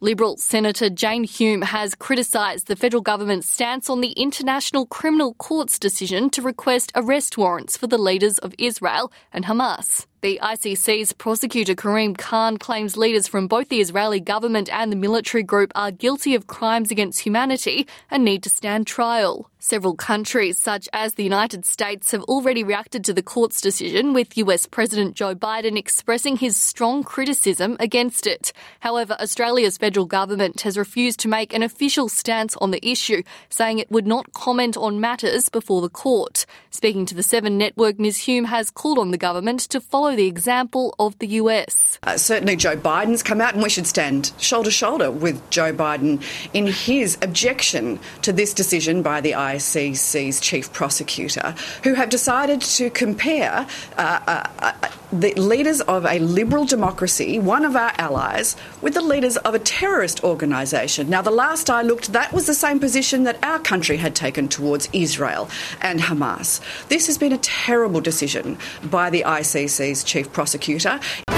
Liberal Senator Jane Hume has criticised the federal government's stance on the International Criminal Court's decision to request arrest warrants for the leaders of Israel and Hamas. The ICC's prosecutor Karim Khan claims leaders from both the Israeli government and the military group are guilty of crimes against humanity and need to stand trial. Several countries, such as the United States, have already reacted to the court's decision, with US President Joe Biden expressing his strong criticism against it. However, Australia's federal government has refused to make an official stance on the issue, saying it would not comment on matters before the court. Speaking to the Seven Network, Ms Hume has called on the government to follow the example of the US. Certainly Joe Biden's come out, and we should stand shoulder to shoulder with Joe Biden in his objection to this decision by the ICC's chief prosecutor, who have decided to compare the leaders of a liberal democracy, one of our allies, with the leaders of a terrorist organisation. Now, the last I looked, that was the same position that our country had taken towards Israel and Hamas. This has been a terrible decision by the ICC's chief prosecutor.